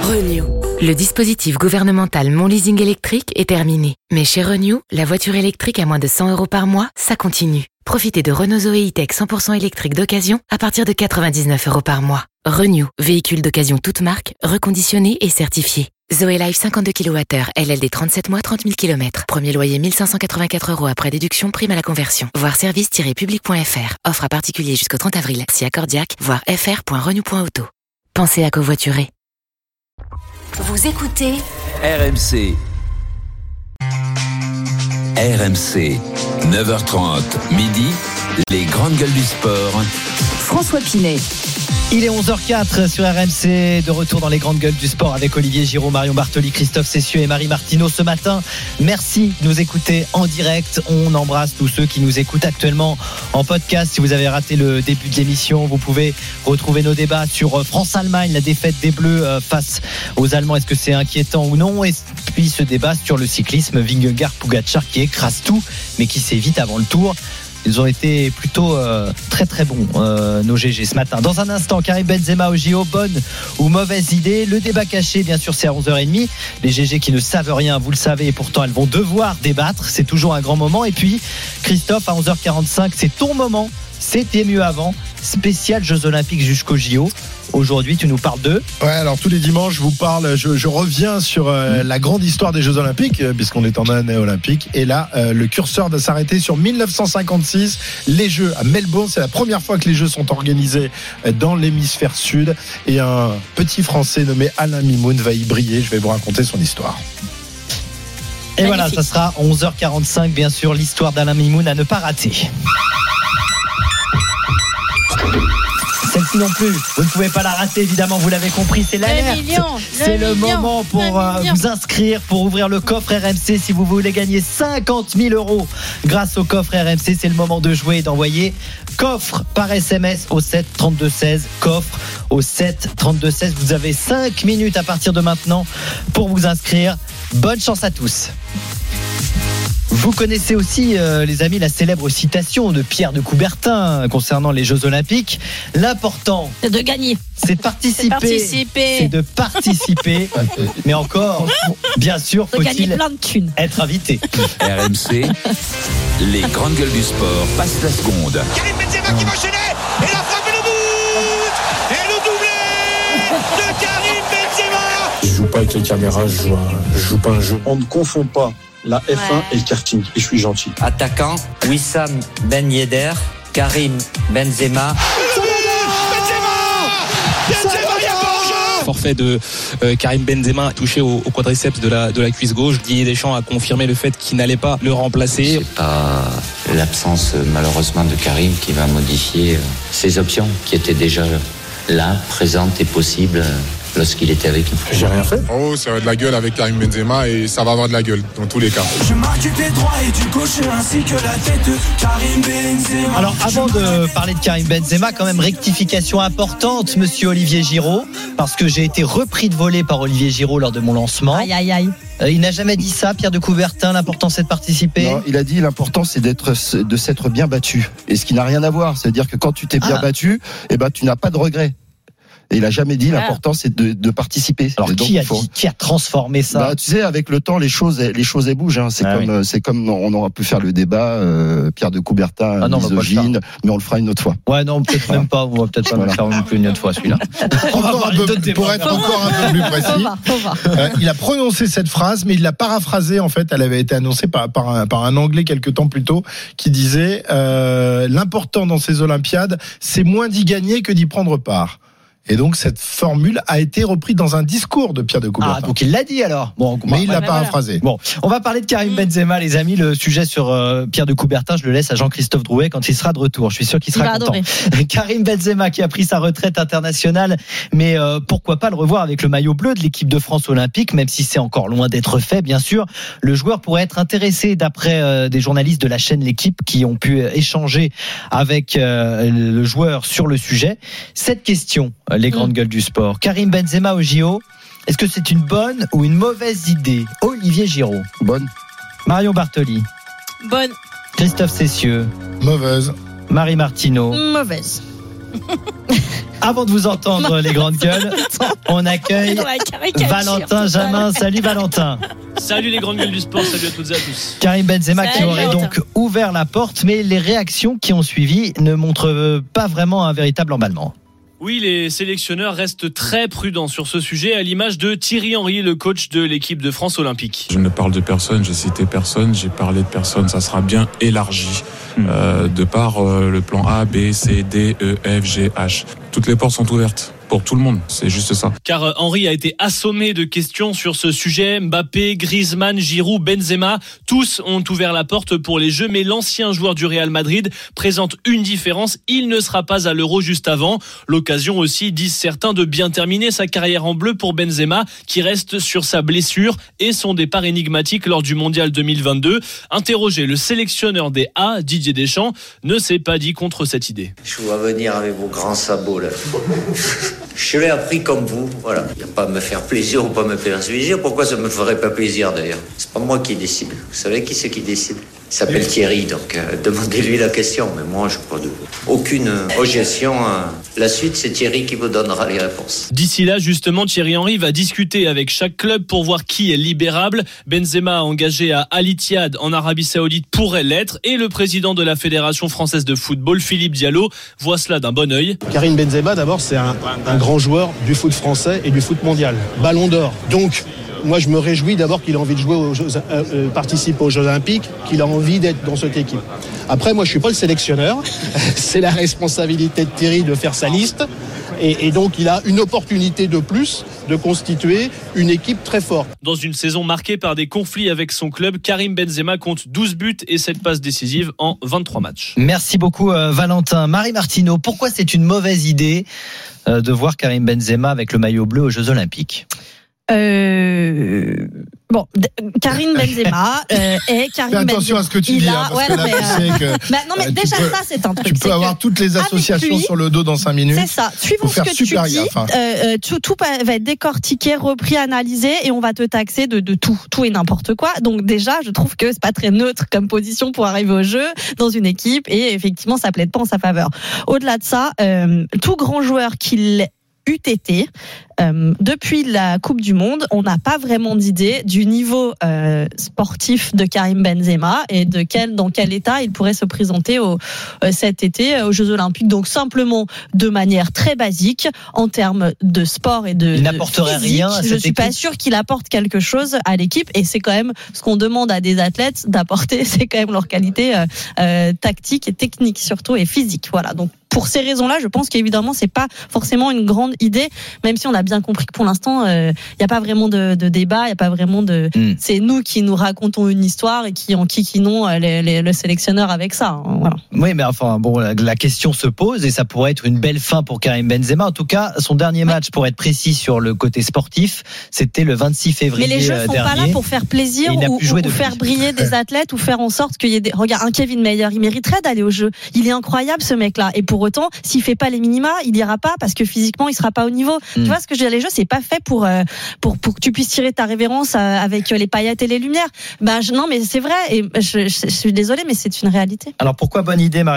Renew. Le dispositif gouvernemental Mon Leasing électrique est terminé. Mais chez Renew, la voiture électrique à moins de 100 € par mois, ça continue. Profitez de Renault Zoé E-Tech 100% électrique d'occasion à partir de 99 € par mois. Renew, véhicule d'occasion toute marque, reconditionné et certifié. Zoé Life 52 kWh, LLD 37 mois, 30 000 km. Premier loyer 1 584 € après déduction, prime à la conversion. Voir service-public.fr. Offre à particulier jusqu'au 30 avril. Si accordiaque, voir fr.renew.auto. Pensez à covoiturer. Vous écoutez RMC. RMC, 9h30, midi, les grandes gueules du sport. François Pinet. Il est 11h04 sur RMC, de retour dans les grandes gueules du sport avec Olivier Giraud, Marion Bartoli, Christophe Cessieux et Marie Martineau ce matin. Merci de nous écouter en direct. On embrasse tous ceux qui nous écoutent actuellement en podcast. Si vous avez raté le début de l'émission, vous pouvez retrouver nos débats sur France-Allemagne, la défaite des Bleus face aux Allemands. Est-ce que c'est inquiétant ou non? Et puis ce débat sur le cyclisme, Vingegaard-Pogačar qui écrase tout mais qui s'évite avant le tour. Ils ont été plutôt très très bons, nos GG ce matin. Dans un instant, Karim Benzema au JO, bonne ou mauvaise idée? Le débat caché, bien sûr, c'est à 11h30. Les GG qui ne savent rien, vous le savez, et pourtant elles vont devoir débattre. C'est toujours un grand moment. Et puis, Christophe, à 11h45, c'est ton moment. C'était mieux avant. Spécial Jeux Olympiques jusqu'au JO. Aujourd'hui, tu nous parles de... Ouais, alors tous les dimanches, je vous parle, je reviens sur la grande histoire des Jeux Olympiques, puisqu'on est en année olympique. Et là, le curseur va s'arrêter sur 1956, les Jeux à Melbourne. C'est la première fois que les Jeux sont organisés dans l'hémisphère sud. Et un petit Français nommé Alain Mimoun va y briller. Je vais vous raconter son histoire. Et voilà, ça sera 11h45, bien sûr, l'histoire d'Alain Mimoun à ne pas rater. Celle-ci non plus, vous ne pouvez pas la rater, évidemment, vous l'avez compris, c'est l'alerte. C'est le moment pour vous inscrire, pour ouvrir le coffre RMC. Si vous voulez gagner 50 000 € grâce au coffre RMC, c'est le moment de jouer et d'envoyer coffre par SMS au 7 32 16. Coffre au 7 32 16. Vous avez 5 minutes à partir de maintenant pour vous inscrire. Bonne chance à tous. Vous connaissez aussi, les amis, la célèbre citation de Pierre de Coubertin concernant les Jeux Olympiques. L'important, c'est de gagner. C'est participer. C'est de participer. Mais encore, bien sûr, faut-il être invité. RMC, les grandes gueules du sport passent la seconde. Karim Benzema qui va enchaîner. Et la frappe et le but. Et le doublé de Karim Benzema. Je joue pas avec les caméras, je joue pas un jeu. On ne confond pas la F1 et le karting, et je suis gentil. Attaquant, Wissam Ben Yedder, Karim Benzema. Forfait de Karim Benzema touché au quadriceps de la cuisse gauche. Didier Deschamps a confirmé le fait qu'il n'allait pas le remplacer. C'est pas l'absence malheureusement de Karim qui va modifier ses options qui étaient déjà là, présentes et possibles lorsqu'il était avec nous. J'ai rien fait. Oh, ça va de la gueule avec Karim Benzema et ça va avoir de la gueule dans tous les cas. Je marque des droits et du gauche ainsi que la tête de Karim Benzema. Alors avant de parler de Karim Benzema, quand même rectification importante, monsieur Olivier Giraud, parce que j'ai été repris de volée par Olivier Giraud lors de mon lancement. Aïe aïe aïe. Il n'a jamais dit ça, Pierre de Coubertin, l'important c'est de participer. Non, il a dit l'important c'est de s'être bien battu. Et ce qui n'a rien à voir, c'est-à-dire que quand tu t'es bien battu, eh ben tu n'as pas de regrets. Et il n'a jamais dit l'important c'est de participer. Alors donc, qui a transformé ça? Bah, tu sais, avec le temps les choses elles bougent. Hein. C'est comme on aura pu faire le débat Pierre de Coubertin misogyne, mais on le fera une autre fois. Ouais non peut-être même pas. On va peut-être pas le faire non plus une autre fois celui-là. Pour être encore un peu plus précis, il a prononcé cette phrase, mais il l'a paraphrasée en fait. Elle avait été annoncée par un Anglais quelques temps plus tôt qui disait l'important dans ces Olympiades, c'est moins d'y gagner que d'y prendre part. Et donc cette formule a été reprise dans un discours de Pierre de Coubertin. Ah donc il l'a dit alors. Bon, mais il l'a paraphrasé. Bon, on va parler de Karim Benzema, les amis. Le sujet sur Pierre de Coubertin, je le laisse à Jean-Christophe Drouet quand il sera de retour. Je suis sûr qu'il sera content. Karim Benzema qui a pris sa retraite internationale, mais pourquoi pas le revoir avec le maillot bleu de l'équipe de France olympique, même si c'est encore loin d'être fait, bien sûr. Le joueur pourrait être intéressé d'après des journalistes de la chaîne L'Équipe qui ont pu échanger avec le joueur sur le sujet. Cette question, les grandes gueules du sport. Karim Benzema au JO, est-ce que c'est une bonne ou une mauvaise idée? Olivier Giraud. Bonne. Marion Bartoli. Bonne. Christophe Cessieux. Mauvaise. Marie Martineau. Mauvaise. Avant de vous entendre, les grandes gueules, on accueille Valentin Jamin. Salut Valentin. Salut les grandes gueules du sport, salut à toutes et à tous. Karim Benzema qui aurait donc ouvert la porte, mais les réactions qui ont suivi ne montrent pas vraiment un véritable emballement. Oui, les sélectionneurs restent très prudents sur ce sujet, à l'image de Thierry Henry, le coach de l'équipe de France olympique. Je ne parle de personne, j'ai cité personne, j'ai parlé de personne, ça sera bien élargi de par le plan A, B, C, D, E, F, G, H. Toutes les portes sont ouvertes. Pour tout le monde, c'est juste ça. Car Henry a été assommé de questions sur ce sujet. Mbappé, Griezmann, Giroud, Benzema, tous ont ouvert la porte pour les Jeux, mais l'ancien joueur du Real Madrid présente une différence. Il ne sera pas à l'Euro juste avant. L'occasion aussi, disent certains, de bien terminer sa carrière en bleu pour Benzema, qui reste sur sa blessure et son départ énigmatique lors du Mondial 2022. Interrogé, le sélectionneur des A, Didier Deschamps, ne s'est pas dit contre cette idée. Je vous vois venir avec vos grands sabots là. Je l'ai appris comme vous, voilà. Il n'y a pas à me faire plaisir ou pas me faire plaisir. Pourquoi ça me ferait pas plaisir d'ailleurs ? C'est pas moi qui décide. Vous savez qui c'est qui décide ? Il s'appelle Thierry, donc demandez-lui la question. Mais moi, je n'ai pas aucune objection. La suite, c'est Thierry qui vous donnera les réponses. D'ici là, justement, Thierry Henry va discuter avec chaque club pour voir qui est libérable. Benzema, engagé à Al Ittihad en Arabie Saoudite, pourrait l'être. Et le président de la Fédération française de football, Philippe Diallo, voit cela d'un bon œil. Karim Benzema, d'abord, c'est un grand joueur du foot français et du foot mondial. Ballon d'or. Donc, moi, je me réjouis d'abord qu'il a envie de jouer participer aux Jeux Olympiques, qu'il a envie d'être dans cette équipe. Après, moi, je suis pas le sélectionneur. C'est la responsabilité de Thierry de faire sa liste. Et donc, il a une opportunité de plus de constituer une équipe très forte. Dans une saison marquée par des conflits avec son club, Karim Benzema compte 12 buts et 7 passes décisives en 23 matchs. Merci beaucoup, Valentin. Marie Martineau, pourquoi c'est une mauvaise idée de voir Karim Benzema avec le maillot bleu aux Jeux Olympiques ? Bon, Karim Benzema et Karim Benzema. Fais attention à ce que tu dis, parce que là, tu sais que. Non, mais déjà, ça, c'est un truc. Tu peux avoir toutes les associations sur le dos dans 5 minutes. C'est ça. Suivant ce que tu dis, tout va être décortiqué, repris, analysé, et on va te taxer de tout et n'importe quoi. Donc, déjà, je trouve que c'est pas très neutre comme position pour arriver au jeu dans une équipe, et effectivement, ça plaide pas en sa faveur. Au-delà de ça, tout grand joueur qu'il eût été, depuis la Coupe du Monde, on n'a pas vraiment d'idée du niveau sportif de Karim Benzema et dans quel état il pourrait se présenter cet été aux Jeux Olympiques. Donc simplement de manière très basique en termes de sport et de. Il n'apporterait rien à cette Je suis pas sûre qu'il apporte quelque chose à l'équipe, et c'est quand même ce qu'on demande à des athlètes d'apporter, c'est quand même leur qualité tactique et technique surtout, et physique. Voilà. Donc pour ces raisons-là, je pense qu'évidemment c'est pas forcément une grande idée, même si on a bien compris que pour l'instant il n'y a pas vraiment de débat, il n'y a pas vraiment de. C'est nous qui nous racontons une histoire et qui enquiquinons le sélectionneur avec ça. Voilà. Oui, mais enfin bon, la question se pose et ça pourrait être une belle fin pour Karim Benzema. En tout cas, son dernier match, pour être précis sur le côté sportif, c'était le 26 février dernier. Mais les Jeux sont pas là pour faire plaisir ou faire briller des athlètes ou faire en sorte qu'il y ait des. Regarde, un Kevin Meyer, il mériterait d'aller aux Jeux. Il est incroyable ce mec-là, et pour autant, s'il fait pas les minima, il ira pas parce que physiquement il sera pas au niveau. Tu vois ce que je veux dire, les Jeux, c'est pas fait pour que tu puisses tirer ta révérence avec les paillettes et les lumières. Non, mais c'est vrai, et je suis désolée, mais c'est une réalité. Alors pourquoi bonne idée, Marion ?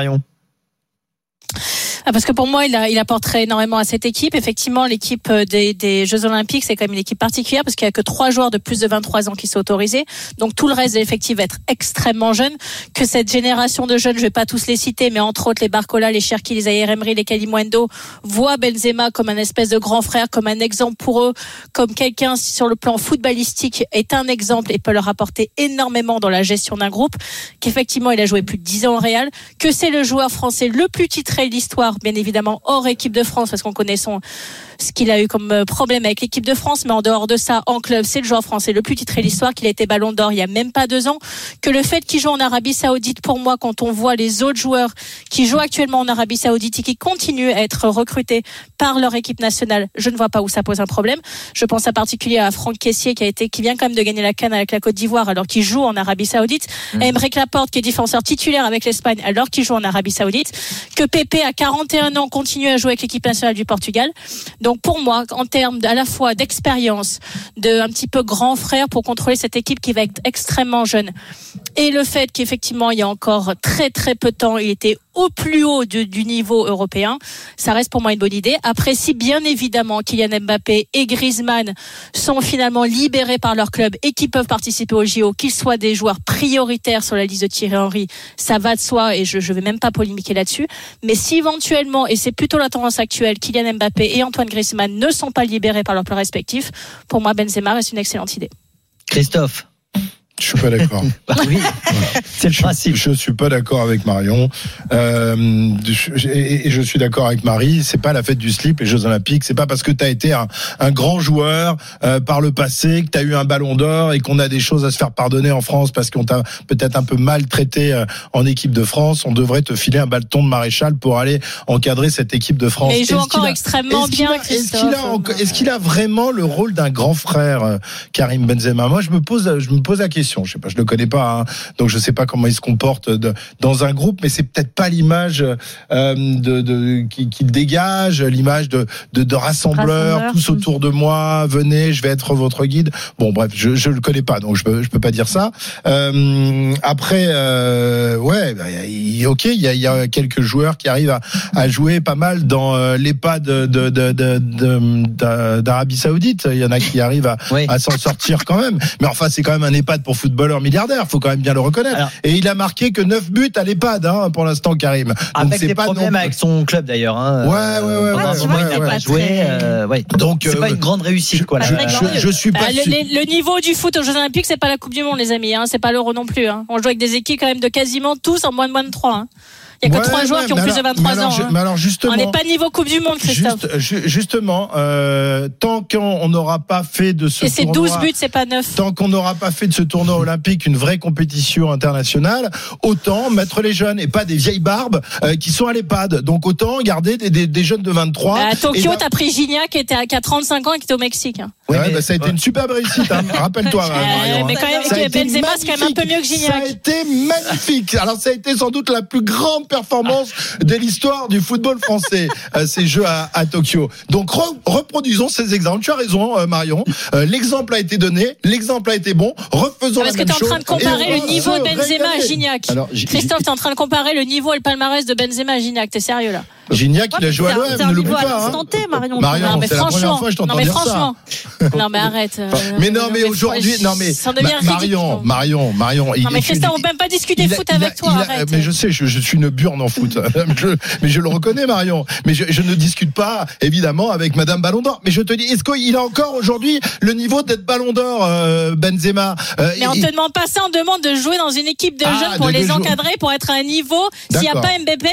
Parce que pour moi, il apporterait énormément à cette équipe. Effectivement, l'équipe des Jeux Olympiques, c'est quand même une équipe particulière parce qu'il y a que 3 joueurs de plus de 23 ans qui sont autorisés. Donc tout le reste de l'effectif va être extrêmement jeune. Que cette génération de jeunes, je vais pas tous les citer, mais entre autres les Barcola, les Cherki, les Zaïre Emery, les Kalimundo, voient Benzema comme un espèce de grand frère, comme un exemple pour eux, comme quelqu'un sur le plan footballistique est un exemple et peut leur apporter énormément dans la gestion d'un groupe. Qu'effectivement, il a joué plus de 10 ans au Real, que c'est le joueur français le plus titré de l'histoire, bien évidemment hors équipe de France, parce qu'on connaît ce qu'il a eu comme problème avec l'équipe de France, mais en dehors de ça, en club, c'est le joueur français le plus titré de l'histoire, qu'il a été Ballon d'Or il y a même pas 2 ans, que le fait qu'il joue en Arabie Saoudite, pour moi, quand on voit les autres joueurs qui jouent actuellement en Arabie Saoudite et qui continuent à être recrutés par leur équipe nationale, je ne vois pas où ça pose un problème. Je pense en particulier à Franck Kessié qui vient quand même de gagner la CAN avec la Côte d'Ivoire alors qu'il joue en Arabie Saoudite, à Aymeric Laporte qui est défenseur titulaire avec l'Espagne alors qu'il joue en Arabie Saoudite, que Pepe à 41 ans continue à jouer avec l'équipe nationale du Portugal. Donc pour moi, en termes à la fois d'expérience, de un petit peu grand frère pour contrôler cette équipe qui va être extrêmement jeune, et le fait qu'effectivement il y a encore très très peu de temps, il était au plus haut du niveau européen, ça reste pour moi une bonne idée. Après, si bien évidemment Kylian Mbappé et Griezmann sont finalement libérés par leur club et qui peuvent participer au JO, qu'ils soient des joueurs prioritaires sur la liste de Thierry Henry, ça va de soi et je vais même pas polémiquer là-dessus. Mais si éventuellement, et c'est plutôt la tendance actuelle, Kylian Mbappé et Antoine Griezmann ne sont pas libérés par leur club respectif, pour moi Benzema reste une excellente idée. Christophe. Je suis pas d'accord. Oui, c'est le principe. Je suis pas d'accord avec Marion. Et je suis d'accord avec Marie. C'est pas la fête du slip, les Jeux Olympiques. C'est pas parce que t'as été un grand joueur par le passé, que t'as eu un ballon d'or et qu'on a des choses à se faire pardonner en France parce qu'on t'a peut-être un peu mal traité en équipe de France. On devrait te filer un bâton de maréchal pour aller encadrer cette équipe de France. Mais il joue encore extrêmement bien, Christophe. Est-ce qu'il a vraiment le rôle d'un grand frère, Karim Benzema? Moi, je me pose la question. Je sais pas, je le connais pas, donc je sais pas comment il se comporte dans un groupe, mais c'est peut-être pas l'image qu'il dégage, l'image de rassembleur, tous autour de moi, venez, je vais être votre guide. Bon, bref, je le connais pas, donc je peux pas dire ça. Après, ouais, ok, il y a quelques joueurs qui arrivent à jouer pas mal dans l'EHPAD d'Arabie Saoudite. Il y en a qui arrivent à s'en sortir quand même. Mais enfin, c'est quand même un EHPAD pour footballeur milliardaire, faut quand même bien le reconnaître. Alors, et il a marqué que 9 buts à l'EHPAD pour l'instant, Karim. Donc avec c'est des pas problèmes avec son club d'ailleurs. Ouais. Donc c'est pas une grande réussite quoi. Je suis pas sûr. Le niveau du foot aux Jeux Olympiques, c'est pas la Coupe du Monde, les amis. C'est pas l'Euro non plus. On joue avec des équipes quand même de quasiment tous en moins de 3. Il n'y a que 3 joueurs qui ont plus de 23 ans. Mais alors justement, on n'est pas niveau Coupe du Monde, Christophe. Justement, tant qu'on n'aura pas fait de ce tournoi... Et c'est 12 buts, c'est pas 9. Tant qu'on n'aura pas fait de ce tournoi olympique une vraie compétition internationale, autant mettre les jeunes et pas des vieilles barbes qui sont à l'EHPAD. Donc autant garder des jeunes de 23. À Tokyo, t'as pris Gignac qui a 35 ans et qui était au Mexique. Ça a été une superbe réussite. Rappelle-toi. Mais quand même, Benzema, c'est quand même un peu mieux que Gignac. Ça a été magnifique. Alors ça a été sans doute la plus grande performance de l'histoire du football français, ces Jeux à Tokyo. Donc reproduisons ces exemples. Tu as raison, Marion. L'exemple a été donné, l'exemple a été bon. Refaisons la même chose. Parce que tu es en train de comparer le niveau de Benzema à Gignac. Christophe, tu es en train de comparer le niveau et le palmarès de Benzema à Gignac. T'es sérieux là? Gignac, il a joué à l'OM, ne l'oublie pas. Marion, c'est la première fois que je t'entends dire ça. Non mais arrête. Mais aujourd'hui, Marion. Non mais Christophe, on peut même pas discuter foot avec toi. Arrête. Mais je sais, je suis une burne en foot. Mais je le reconnais, Marion. Mais je ne discute pas, évidemment, avec Madame Ballon d'Or. Mais je te dis, est-ce qu'il a encore aujourd'hui le niveau d'être Ballon d'Or, Benzema? Mais on te demande pas ça, on demande de jouer dans une équipe de jeunes pour les encadrer, pour être à un niveau. S'il n'y a pas Mbappé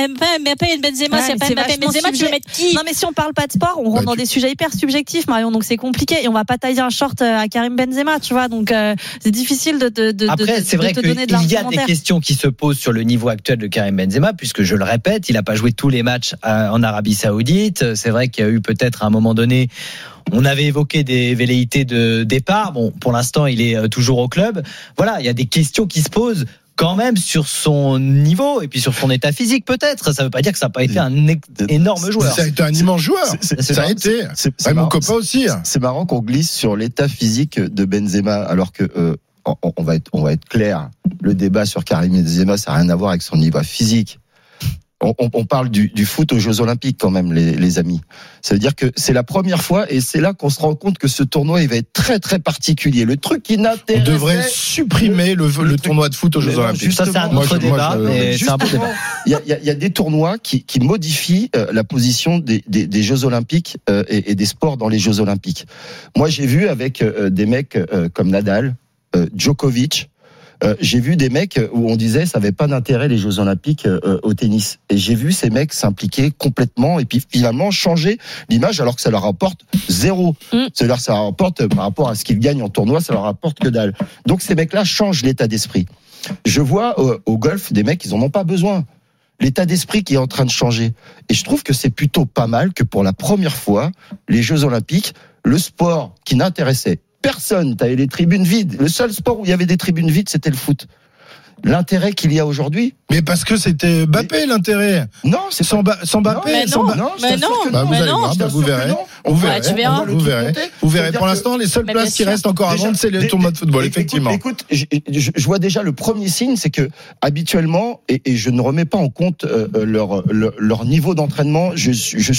et Benzema, s'il n'y a pas Mbappé et Benzema, tu veux mettre qui? Non mais si on parle pas de sport, on rentre dans des sujets hyper subjectifs, Marion. Donc c'est compliqué et on va pas tailler un short à Karim Benzema, tu vois. Donc c'est difficile Après, c'est vrai qu'il y a des questions qui se posent sur le niveau actuel de Karim Benzema, puisque je le répète, il n'a pas joué tous les matchs en Arabie Saoudite. C'est vrai qu'il y a eu peut-être à un moment donné, on avait évoqué des velléités de départ. Bon, pour l'instant, il est toujours au club. Voilà, il y a des questions qui se posent quand même sur son niveau et puis sur son état physique peut-être. Ça veut pas dire que ça n'a pas été un énorme joueur. Ça a été un immense joueur. Ça a été. Mon copain aussi. C'est marrant qu'on glisse sur l'état physique de Benzema alors que on va être clair. Le débat sur Karim Benzema, ça n'a rien à voir avec son niveau physique. On parle du foot aux Jeux Olympiques quand même, les amis. Ça veut dire que c'est la première fois et c'est là qu'on se rend compte que ce tournoi il va être très très particulier. Le truc qui n'intéresse. On devrait supprimer le tournoi de foot aux Jeux Olympiques. Ça c'est un autre débat. C'est un peu débat. Il y a des tournois qui modifient la position des Jeux Olympiques et des sports dans les Jeux Olympiques. Moi j'ai vu avec des mecs comme Nadal, Djokovic. J'ai vu des mecs où on disait ça n'avait pas d'intérêt les Jeux Olympiques au tennis. Et j'ai vu ces mecs s'impliquer complètement et puis finalement changer l'image alors que ça leur rapporte zéro. C'est-à-dire que ça leur rapporte par rapport à ce qu'ils gagnent en tournoi, ça leur rapporte que dalle. Donc ces mecs-là changent l'état d'esprit. Je vois au golf des mecs, ils en ont pas besoin. L'état d'esprit qui est en train de changer. Et je trouve que c'est plutôt pas mal que pour la première fois, les Jeux Olympiques, le sport qui n'intéressait personne, t'avais les tribunes vides. Le seul sport où il y avait des tribunes vides, c'était le foot. l'intérêt qu'il y a aujourd'hui. Mais parce que c'était Mbappé l'intérêt. Non, c'est sans Mbappé. Vous verrez. Vous verrez. Pour l'instant, les seules places qui restent encore à vendre, c'est le tournoi de football, effectivement. Écoute, je vois déjà le premier signe, c'est que habituellement, et je ne remets pas en compte leur niveau d'entraînement, je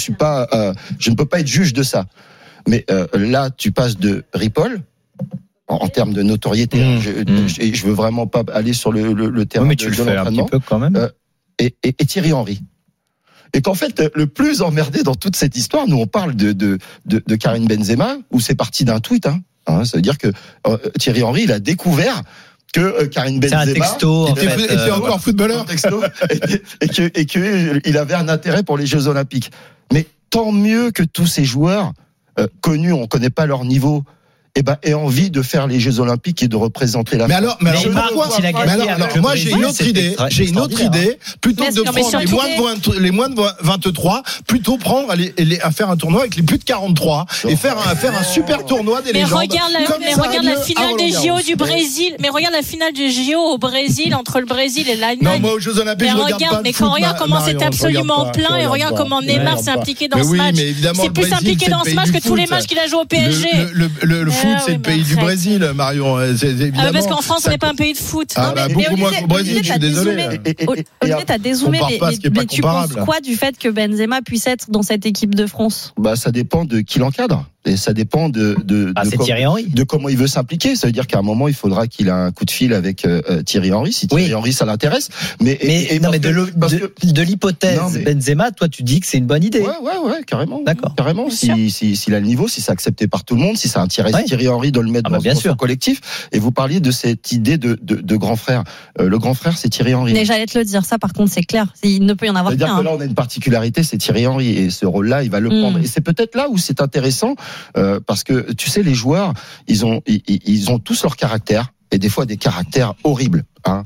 ne peux pas être juge de ça. Mais là, tu passes de Ripoll. En termes de notoriété, je veux vraiment pas aller sur le terrain mais tu le fais un petit peu quand même. Et Thierry Henry. Et qu'en fait, le plus emmerdé dans toute cette histoire, nous on parle de Karim Benzema, où c'est parti d'un tweet. Ça veut dire que Thierry Henry, il a découvert que Karim Benzema était encore footballeur, et que il avait un intérêt pour les Jeux Olympiques. Mais tant mieux que tous ces joueurs connus, on connaît pas leur niveau, aient envie de faire les Jeux Olympiques et de représenter la France. Moi, j'ai une autre idée. Plutôt que de prendre les moins de 23, plutôt prendre à faire un tournoi avec les plus de 43 et faire un super tournoi des légendes. Regarde la finale des JO du Brésil. Mais regarde la finale du JO au Brésil, entre le Brésil et l'Allemagne. Non, moi, aux Jeux Olympiques, je regarde pas de foot. Regarde comment c'est absolument plein et regarde comment Neymar s'est impliqué dans ce match. C'est plus impliqué dans ce match que tous les matchs qu'il a joué au PSG. Le foot, c'est le pays du Brésil, Marion. Parce qu'en France, on n'est pas un pays de foot. Beaucoup moins qu'au Brésil, je suis désolé. Olivier, t'as dézoomé, mais tu penses quoi du fait que Benzema puisse être dans cette équipe de France ? Ça dépend de qui l'encadre. Et ça dépend de comment il veut s'impliquer. Ça veut dire qu'à un moment, il faudra qu'il ait un coup de fil avec Thierry Henry, si Thierry Henry, ça l'intéresse. Mais de l'hypothèse Benzema, toi, tu dis que c'est une bonne idée. Ouais, carrément. D'accord. Carrément. S'il a le niveau, si c'est accepté par tout le monde, si c'est un Thierry Henry de le mettre dans son collectif. Et vous parliez de cette idée de grand frère. Le grand frère, c'est Thierry Henry. Mais j'allais te le dire, ça, par contre, c'est clair. Il ne peut y en avoir qu'un. C'est-à-dire que là, on a une particularité, c'est Thierry Henry. Et ce rôle-là, il va le prendre. Et c'est peut-être là où c'est intéressant. Parce que tu sais, les joueurs, ils ont tous leur caractère, et des fois des caractères horribles,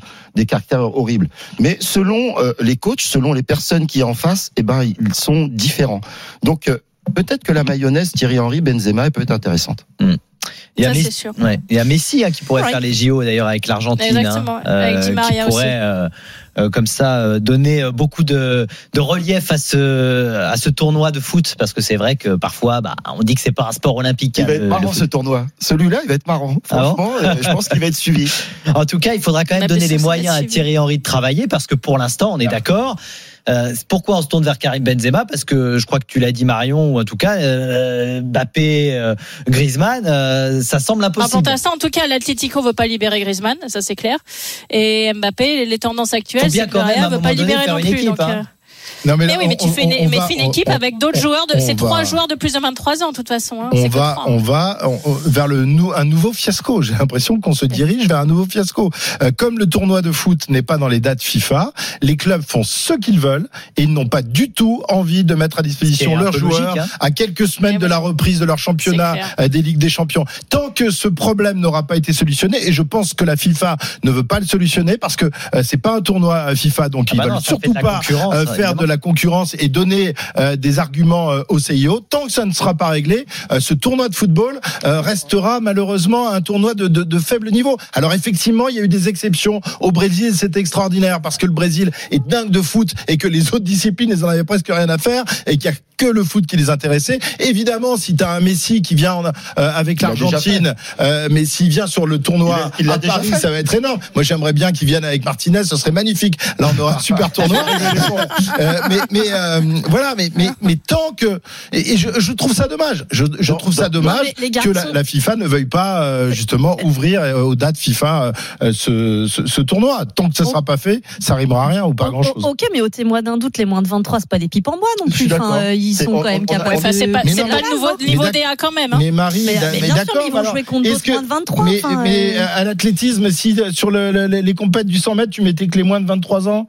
Mais selon les coachs, selon les personnes qui sont en face, ils sont différents. Donc peut-être que la mayonnaise Thierry Henry, Benzema, elle peut être intéressante. Il y a c'est sûr. Il y a Messi qui pourrait faire les JO d'ailleurs avec l'Argentine. Exactement. Avec Di Maria qui pourrait comme ça donner beaucoup de relief à ce tournoi de foot, parce que c'est vrai que parfois on dit que c'est pas un sport olympique. Il va être marrant ce tournoi. Celui-là, il va être marrant. Franchement, je pense qu'il va être suivi. En tout cas, il faudra quand même donner les moyens à Thierry Henry de travailler, parce que pour l'instant, on est d'accord. Pourquoi on se tourne vers Karim Benzema ? Parce que je crois que tu l'as dit, Marion, ou en tout cas Mbappé, Griezmann, ça semble impossible. Pour l'instant, en tout cas, l'Atlético veut pas libérer Griezmann, ça c'est clair. Et Mbappé, les tendances actuelles, c'est que Real veut pas libérer non plus. Non, mais tu fais une équipe avec d'autres joueurs. C'est 3 joueurs de plus de 23 ans, de toute façon. On va vers un nouveau fiasco. J'ai l'impression qu'on se dirige vers un nouveau fiasco. Comme le tournoi de foot n'est pas dans les dates FIFA, les clubs font ce qu'ils veulent et ils n'ont pas du tout envie de mettre à disposition leurs joueurs à quelques semaines de la reprise de leur championnat, des Ligues des Champions. Tant que ce problème n'aura pas été solutionné, et je pense que la FIFA ne veut pas le solutionner, parce que c'est pas un tournoi FIFA, donc ils veulent surtout pas faire de la concurrence et donner des arguments au CIO. Tant que ça ne sera pas réglé, ce tournoi de football restera malheureusement un tournoi de faible niveau. Alors effectivement, il y a eu des exceptions. Au Brésil, c'est extraordinaire, parce que le Brésil est dingue de foot et que les autres disciplines, ils en avaient presque rien à faire, et qu'il y a que le foot qui les intéressait. Évidemment, si tu as un Messi qui vient avec l'Argentine, mais s'il vient sur le tournoi à Paris, ça va être énorme. Moi, j'aimerais bien qu'il vienne avec Martinez, ce serait magnifique. Là, on aura un super tournoi. Mais tant que, et je trouve ça dommage. Je trouve ça dommage que la FIFA ne veuille pas justement ouvrir aux dates FIFA ce tournoi. Tant que ça sera pas fait, ça rimera à rien ou pas grand chose. Ok, mais au témoin d'un doute, les moins de 23, c'est pas des pipes en bois non plus. Ils sont quand même capables. C'est pas le niveau DA quand même. Mais Marie, mais d'accord, ils vont jouer contre d'autres moins de 23. Mais à l'athlétisme, si sur les compètes du 100 mètres, tu mettais que les moins de 23 ans,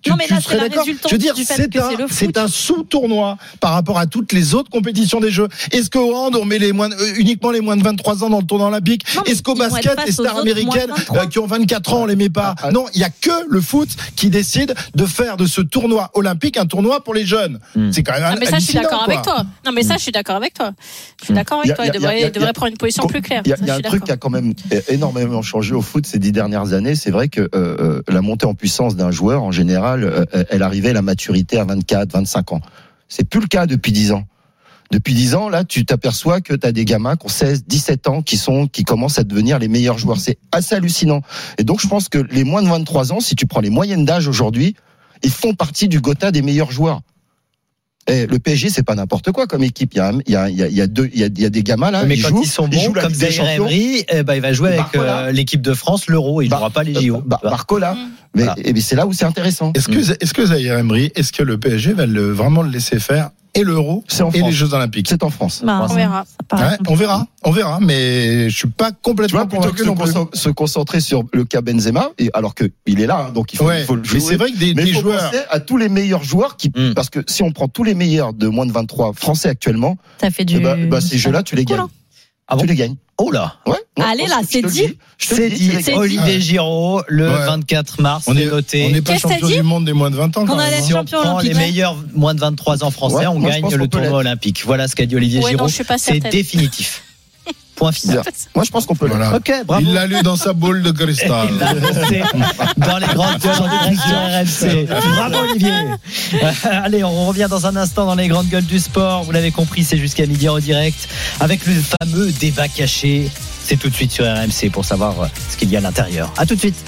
Non, mais là, c'est la d'accord. résultante Je veux dire, du fait que c'est le foot. c'est un sous-tournoi par rapport à toutes les autres compétitions des Jeux. Est-ce qu'au hand, on met uniquement les moins de 23 ans dans le tournoi olympique? Est-ce qu'au basket, les stars américaines qui ont 24 ans, on les met pas? Non, il y a que le foot qui décide de faire de ce tournoi olympique un tournoi pour les jeunes. C'est quand même mais ça, je suis d'accord avec toi. Non, mais ça, je suis d'accord avec toi. Je suis d'accord avec toi. Il devrait prendre une position plus claire. Il y a un truc qui a quand même énormément changé au foot ces 10 dernières années. C'est vrai que la montée en puissance d'un joueur, en général, elle arrivait à la maturité à 24, 25 ans. C'est plus le cas depuis 10 ans. Depuis 10 ans, là, tu t'aperçois que tu as des gamins qui ont 16, 17 ans qui commencent à devenir les meilleurs joueurs. C'est assez hallucinant. Et donc, je pense que les moins de 23 ans, si tu prends les moyennes d'âge aujourd'hui, ils font partie du Gotha des meilleurs joueurs. Et le PSG, c'est pas n'importe quoi comme équipe. Il y a des gamins là. Mais quand ils sont bons, comme Zaïre Emery, il va jouer avec l'équipe de France l'Euro. Il jouera pas les JO. Barcola. Mais c'est là où c'est intéressant. Est-ce que Zaïre Emery, est-ce que le PSG va vraiment le laisser faire et l'Euro et les Jeux Olympiques? C'est en France. On verra. On verra, mais je suis pas complètement convaincu. On peut se concentrer sur le cas Benzema, alors que il est là, donc il faut le jouer. Mais c'est vrai que des joueurs, penser à tous les meilleurs joueurs parce que si on prend tous les meilleurs de moins de 23 français actuellement, ça fait du. Ces jeux-là, tu les gagnes. Tu les gagnes. Oh là. Ouais. Allez là, c'est dit. C'est dit. Olivier Giraud, le 24 mars, c'est noté. On n'est pas champion du monde des moins de 20 ans. Si on prend les meilleurs moins de 23 ans français, on gagne le tournoi olympique. Voilà ce qu'a dit Olivier Giraud. C'est définitif. Point final. Moi, je pense qu'on peut. Voilà. Ok, bravo. Il l'a lu dans sa boule de cristal. Dans les grandes gueules en direct sur RMC. Bravo Olivier. Allez, on revient dans un instant dans les grandes gueules du sport. Vous l'avez compris, c'est jusqu'à midi en direct avec le fameux débat caché. C'est tout de suite sur RMC pour savoir ce qu'il y a à l'intérieur. À tout de suite.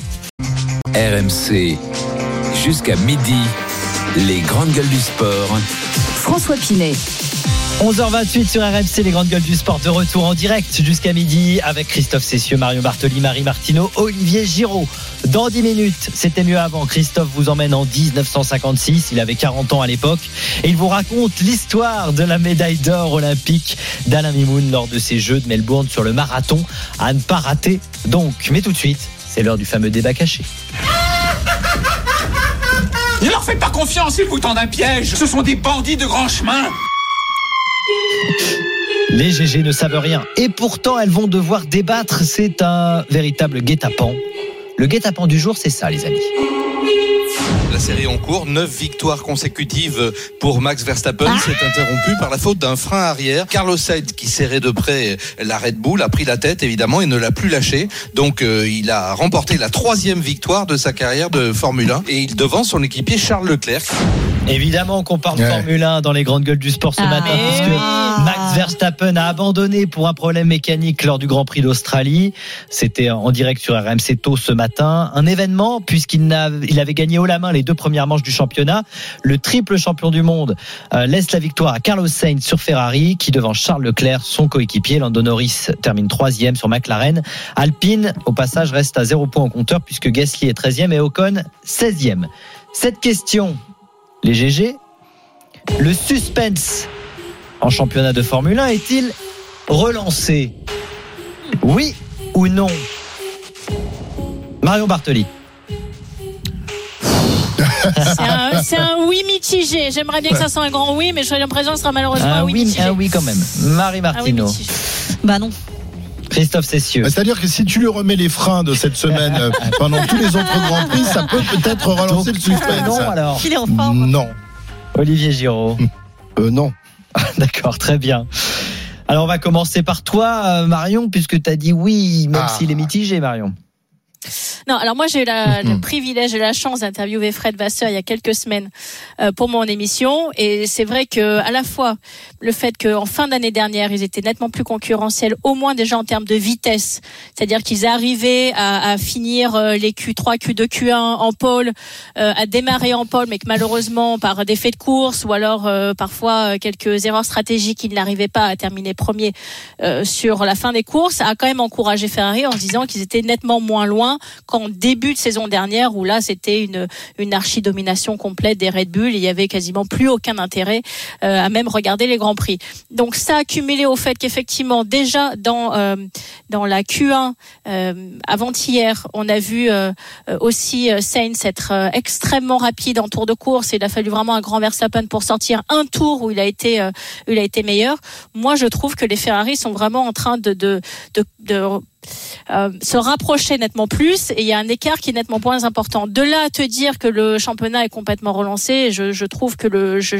RMC jusqu'à midi. Les grandes gueules du sport. François Pinet. 11h28 sur RMC, les grandes gueules du sport de retour en direct jusqu'à midi avec Christophe Cessieux, Marion Bartoli, Marie Martineau, Olivier Giraud. Dans 10 minutes, c'était mieux avant. Christophe vous emmène en 1956, il avait 40 ans à l'époque et il vous raconte l'histoire de la médaille d'or olympique d'Alain Mimoun lors de ces Jeux de Melbourne sur le marathon à ne pas rater. Donc, mais tout de suite, c'est l'heure du fameux débat caché. Ne leur faites pas confiance, ils vous tendent un piège. Ce sont des bandits de grand chemin. Les GG ne savent rien et pourtant elles vont devoir débattre. C'est un véritable guet-apens. Le guet-apens du jour, c'est ça les amis. La série en cours, 9 victoires consécutives pour Max Verstappen s'est interrompue par la faute d'un frein arrière. Carlos Sainz, qui serrait de près la Red Bull, a pris la tête évidemment et ne l'a plus lâché. Donc il a remporté la 3e victoire de sa carrière de Formule 1 et il devance son équipier Charles Leclerc. Évidemment qu'on parle Formule 1 dans les grandes gueules du sport ce matin puisque Max Verstappen a abandonné pour un problème mécanique lors du Grand Prix d'Australie. C'était en direct sur RMC tôt ce matin. Un événement puisqu'il avait gagné haut la main les 2 premières manches du championnat. Le triple champion du monde laisse la victoire à Carlos Sainz sur Ferrari qui devant Charles Leclerc, son coéquipier. Lando Norris termine 3e sur McLaren. Alpine, au passage, reste à 0 points au compteur puisque Gasly est 13e et Ocon 16e. Cette question, les GG, le suspense en championnat de Formule 1 est-il relancé? Oui ou non? Marion Bartoli. C'est un oui mitigé. J'aimerais bien que ça soit un grand oui, mais j'ai l'impression que ce sera malheureusement un oui mitigé. Un oui quand même. Marie Martineau. Bah non. Christophe Cessieux. C'est-à-dire que si tu lui remets les freins de cette semaine pendant tous les autres Grands Prix, ça peut peut-être relancer le suspense. Non, alors. Il est en forme. Non. Olivier Giraud. Non. D'accord, très bien. Alors on va commencer par toi, Marion, puisque tu as dit oui, même s'il est mitigé, Marion. Non, alors moi j'ai eu le privilège et la chance d'interviewer Fred Vasseur il y a quelques semaines pour mon émission et c'est vrai que à la fois le fait qu'en fin d'année dernière ils étaient nettement plus concurrentiels, au moins déjà en termes de vitesse, c'est-à-dire qu'ils arrivaient à finir les Q3, Q2, Q1 en pole, à démarrer en pole, mais que malheureusement par défaut de course ou alors parfois quelques erreurs stratégiques ils n'arrivaient pas à terminer premier sur la fin des courses, a quand même encouragé Ferrari en se disant qu'ils étaient nettement moins loin moins qu'en début de saison dernière où là c'était une archi-domination complète des Red Bull. Il y avait quasiment plus aucun intérêt à même regarder les Grands Prix. Donc ça accumulé au fait qu'effectivement déjà dans la Q1 avant-hier, on a vu aussi Sainz être extrêmement rapide en tour de course. Il a fallu vraiment un grand Verstappen pour sortir un tour où il a été meilleur. Moi, je trouve que les Ferrari sont vraiment en train de se rapprocher nettement plus, et il y a un écart qui est nettement moins important. De là à te dire que le championnat est complètement relancé, je trouve que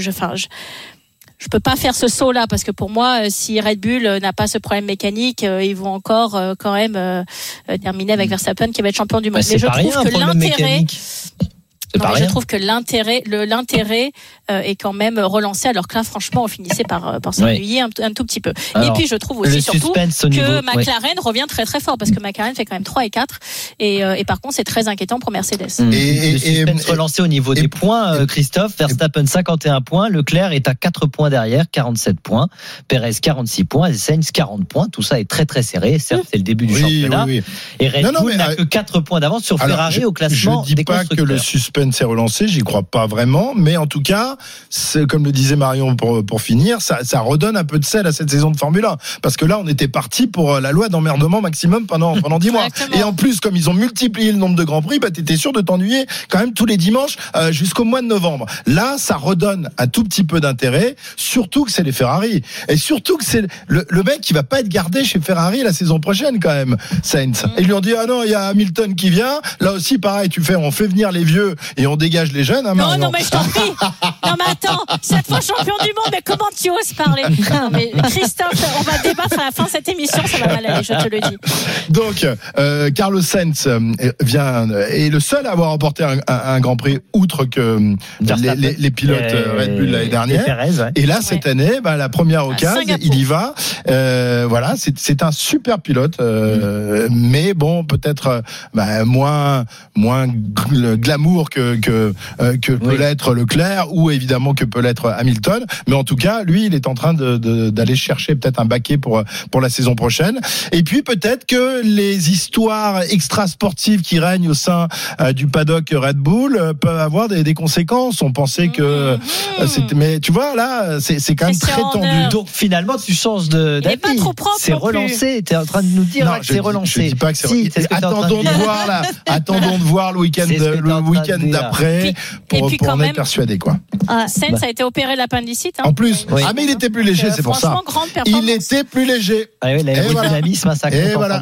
je peux pas faire ce saut-là, parce que pour moi, si Red Bull n'a pas ce problème mécanique, ils vont encore quand même terminer avec Verstappen qui va être champion du monde. Mais je trouve que l'intérêt... je trouve que l'intérêt est quand même relancé, alors que là, franchement, on finissait par s'ennuyer un tout petit peu. Alors, et puis, je trouve aussi surtout que McLaren revient très très fort, parce que McLaren fait quand même 3 et 4, et par contre, c'est très inquiétant pour Mercedes. Et le suspense relancé au niveau des points, Christophe. Verstappen 51 points, Leclerc est à 4 points derrière, 47 points, Perez 46 points, et Sainz 40 points. Tout ça est très très serré. Certes, c'est le début du championnat. Oui. Et Red Bull n'a que 4 points d'avance sur Ferrari au classement des constructeurs. Je dis pas que le suspense s'est relancé, j'y crois pas vraiment, mais en tout cas, c'est, comme le disait Marion pour finir, ça redonne un peu de sel à cette saison de Formule 1, parce que là on était parti pour la loi d'emmerdement maximum pendant 10 mois. Et en plus, comme ils ont multiplié le nombre de grands prix, t'étais sûr de t'ennuyer quand même tous les dimanches jusqu'au mois de novembre. Là, ça redonne un tout petit peu d'intérêt, surtout que c'est les Ferrari, et surtout que c'est le mec qui va pas être gardé chez Ferrari la saison prochaine quand même, Sainz. Et ils lui ont dit non, il y a Hamilton qui vient. Là aussi pareil, on fait venir les vieux et on dégage les jeunes. Non mais je t'en prie. Non mais attends, 7 fois champion du monde, mais comment tu oses parler? Non mais Christophe, on va débattre à la fin de cette émission, ça va mal aller, je te le dis. Donc Carlos Sainz est le seul à avoir remporté un Grand Prix, outre que les pilotes Red Bull l'année dernière. Et là cette année, la première occasion, il y va. Voilà, c'est un super pilote, mais bon, peut-être moins glamour que peut l'être Leclerc, ou évidemment que peut l'être Hamilton, mais en tout cas lui il est en train d'aller chercher peut-être un baquet pour la saison prochaine. Et puis peut-être que les histoires extra sportives qui règnent au sein du paddock Red Bull peuvent avoir des conséquences. On pensait que mais tu vois là c'est quand même très tendu. Donc finalement tu changes d'avis. C'est relancé. Tu es en train de nous dire que c'est relancé. Je dis pas que c'est attendons de voir le week-end d'après pour en être persuadé quoi. Sainz a été opéré de l'appendicite. En plus, mais il était plus léger, c'est pour ça. Il était plus léger. L'aérodynamisme, ça. Et voilà.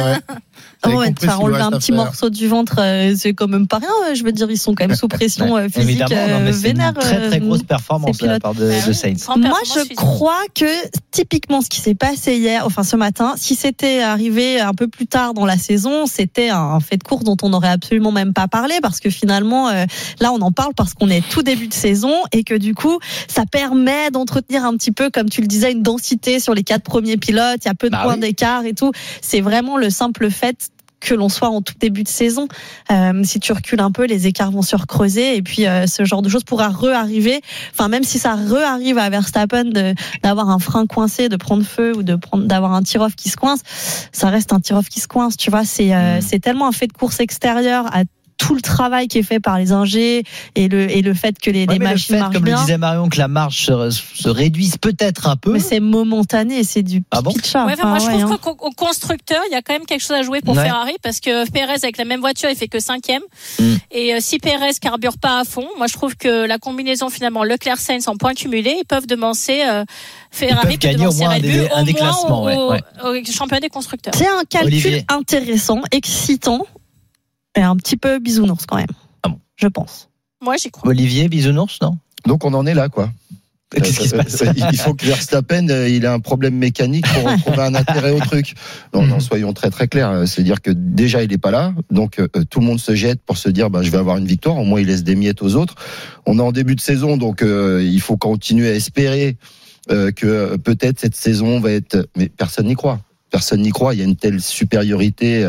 De faire enlever un petit morceau du ventre, c'est quand même pas rien. Je veux dire, ils sont quand même sous pression physique vénère. Très très grosse performance de la part de Sainz. Moi, je crois que typiquement ce qui s'est passé hier, enfin ce matin, si c'était arrivé un peu plus tard dans la saison, c'était un fait de course dont on n'aurait absolument même pas parlé, parce que finalement, là, on en parle parce qu'on est tout début de saison et que du coup, ça permet d'entretenir un petit peu, comme tu le disais, une densité sur les 4 premiers pilotes. Il y a peu de points d'écart et tout. C'est vraiment le simple fait que l'on soit en tout début de saison. Si tu recules un peu, les écarts vont se recreuser, et puis ce genre de choses pourra re-arriver. Enfin, même si ça re-arrive à Verstappen d'avoir un frein coincé, de prendre feu, ou d'avoir un tir-off qui se coince, ça reste un tir-off qui se coince. Tu vois, c'est tellement un fait de course extérieur à tout le travail qui est fait par les ingés et le fait que les machines marchent bien. Comme le disait Marion, que la marche se réduise peut-être un peu. Mais c'est momentané, c'est du pitcha. Moi, je trouve qu'au constructeur, il y a quand même quelque chose à jouer pour Ferrari, parce que Perez, avec la même voiture, il fait que 5e. Et si Perez carbure pas à fond, moi, je trouve que la combinaison, finalement, Leclerc-Sainz en points cumulés, ils peuvent devancer Ferrari, peut devancer Red Bull au des classements, au championnat des constructeurs. C'est un calcul intéressant, excitant. Et un petit peu bisounours quand même. Je pense. Moi, j'y crois. Olivier, bisounours, non? Donc on en est là, quoi. Qu'est-ce qui se passe? Il faut que Verstappen il a un problème mécanique pour retrouver un intérêt au truc. Non, soyons très très clairs. C'est-à-dire que déjà il est pas là, donc tout le monde se jette pour se dire je vais avoir une victoire. Au moins il laisse des miettes aux autres. On est en début de saison, donc il faut continuer à espérer que peut-être cette saison va être. Mais personne n'y croit. Personne n'y croit. Il y a une telle supériorité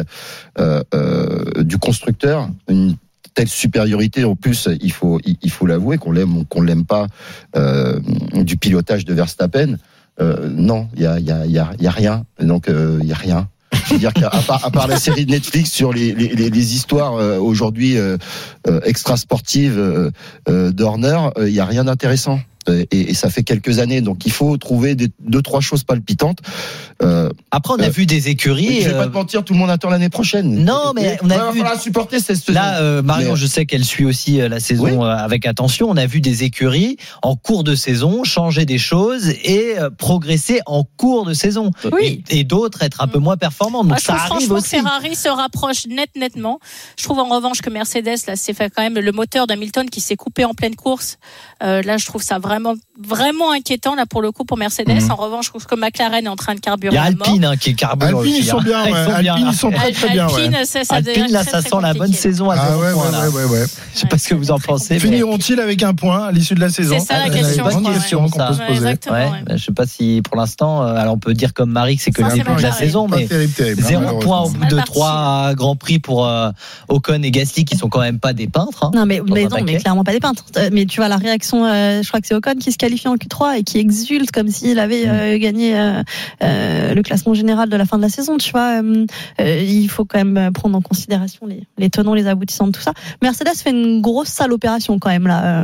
du constructeur, une telle supériorité. En plus, il faut l'avouer, qu'on l'aime ou qu'on l'aime pas, du pilotage de Verstappen. Non, il y a rien. Donc il y a rien. Je veux dire qu'à part la série de Netflix sur les histoires aujourd'hui extra-sportives d'Horner, il y a rien d'intéressant. Et ça fait quelques années, donc il faut trouver 2-3 choses palpitantes. Après, on a vu des écuries. Je vais pas te mentir, tout le monde attend l'année prochaine. Non, mais on a vu. Il va supporter cette saison. Là, Marion, je sais qu'elle suit aussi la saison avec attention. On a vu des écuries en cours de saison changer des choses et progresser en cours de saison. Oui. Et d'autres être un peu moins performantes. Donc ça arrive franchement, aussi. Ferrari se rapproche nettement. Je trouve en revanche que Mercedes, là, c'est fait quand même le moteur d'Hamilton qui s'est coupé en pleine course. Là, je trouve ça vraiment inquiétant là pour le coup pour Mercedes. En revanche, je trouve que McLaren est en train de carburer. Il y a Alpine qui carbure. Alpine, ils sont bien. Alpine, ils sont très bien. Alpine, Alpine, là, ça sent la bonne saison à 0 points. Ouais. Je sais pas ce que vous en pensez. Finiront-ils avec un point à l'issue de la saison? C'est ça la question. Bonne question qu'on peut se poser. Exactement. Je sais pas si pour l'instant, alors on peut dire comme Marie que c'est que le début de la saison, mais terrible, 0 points au bout de 3 grands prix pour Ocon et Gasly qui sont quand même pas des peintres. Non, mais clairement pas des peintres. Mais tu vois la réaction, je crois que c'est Ocon qui se qualifie en Q3 et qui exulte comme s'il avait gagné le classement général de la fin de la saison. Tu vois, il faut quand même prendre en considération les tenants, les aboutissants de tout ça. Mercedes fait une grosse sale opération quand même là.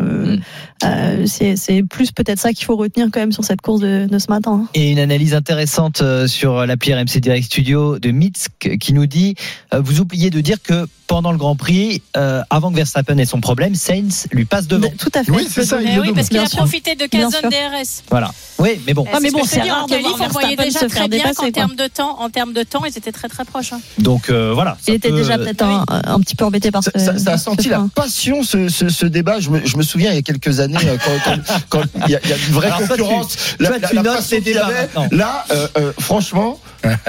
C'est plus peut-être ça qu'il faut retenir quand même sur cette course de ce matin. Et une analyse intéressante sur l'appli RMC Direct Studio de Mitsk qui nous dit vous oubliez de dire que pendant le Grand Prix, avant que Verstappen ait son problème, Sainz lui passe devant. Tout à fait. Oui, c'est ça. Oui, parce qu'il a profité de 15 zones DRS. Voilà. Oui, mais bon. C'est rare de voir on voyait Verstappen déjà se très faire bien dépasser. qu'en termes de temps, ils étaient très très proches. Donc voilà. Il était déjà peut-être un petit peu embêté par ça a senti la passion ce débat. Je me souviens il y a quelques années quand il y a une vraie concurrence. Tu notes ces débats maintenant. Là, franchement.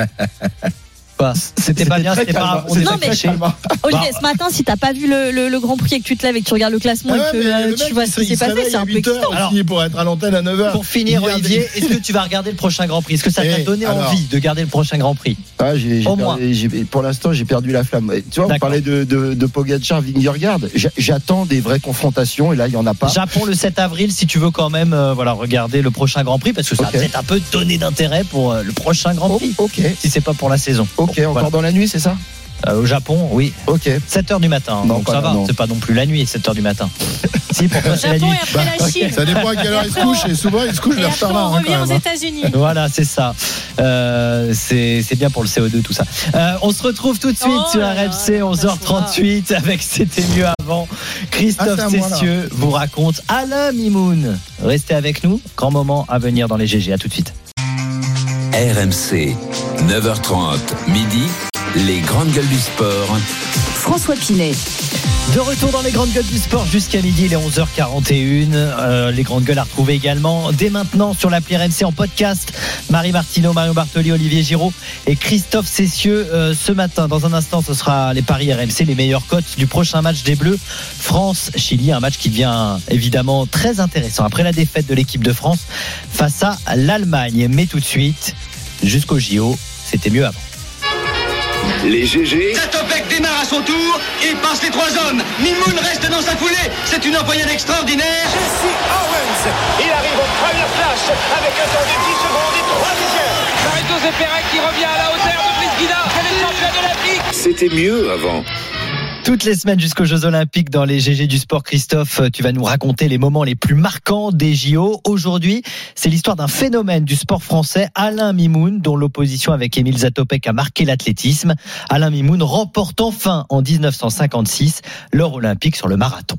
C'était pas bien, c'était pas. Non mais Olivier, ce matin, si t'as pas vu le Grand Prix et que tu te lèves et que tu regardes le classement et que tu vois ce qui s'est passé, c'est un peu excitant. Alors, pour être à l'antenne à 9h. Pour finir, Olivier, est-ce que tu vas regarder le prochain Grand Prix? Est-ce que ça t'a donné envie de garder le prochain Grand Prix? Pour l'instant, j'ai perdu la flamme. Tu vois, on parlait de Pogacar, Vingegaard. J'attends des vraies confrontations et là, il y en a pas. Japon le 7 avril, si tu veux quand même regarder le prochain Grand Prix, parce que ça va peut-être un peu donner d'intérêt pour le prochain Grand Prix. Si c'est pas pour la saison. Encore dans la nuit, c'est ça? Au Japon, oui. 7h du matin. Non, donc ça va, c'est pas non plus la nuit, 7h du matin. Si, pour toi, c'est la nuit. Ça dépend à quelle heure ils se couchent, et souvent ils se couchent vers ça. On revient aux États-Unis. Voilà, c'est ça. C'est bien pour le CO2, tout ça. On se retrouve tout de suite sur RMC, 11h38, avec C'était mieux avant. Christophe Cessieux vous raconte Alain Mimoun. Restez avec nous, grand moment à venir dans les GG. À tout de suite. RMC, 9h30, midi, les grandes gueules du sport. François Pinet. De retour dans les grandes gueules du sport jusqu'à midi, il est 11h41. Les grandes gueules à retrouver également dès maintenant sur l'appli RMC en podcast. Marie Martineau, Marion Bartoli, Olivier Giraud et Christophe Cessieux. Ce matin, dans un instant, ce sera les paris RMC, les meilleures cotes du prochain match des Bleus. France-Chili, un match qui devient évidemment très intéressant après la défaite de l'équipe de France face à l'Allemagne. Mais tout de suite, jusqu'au JO, c'était mieux avant. Les GG. Zatopek démarre à son tour et passe les 3 hommes. Mimoun reste dans sa foulée. C'est une empoignade extraordinaire. Jesse Owens. Il arrive en première flash avec un temps de 10 secondes et 3 dixièmes. Barreto Zepere qui revient à la hauteur de Brisguida. C'est le champion olympique. C'était mieux avant. Toutes les semaines jusqu'aux Jeux Olympiques dans les GG du sport, Christophe, tu vas nous raconter les moments les plus marquants des JO. Aujourd'hui, c'est l'histoire d'un phénomène du sport français, Alain Mimoun, dont l'opposition avec Émile Zatopek a marqué l'athlétisme. Alain Mimoun remporte enfin en 1956 l'or olympique sur le marathon.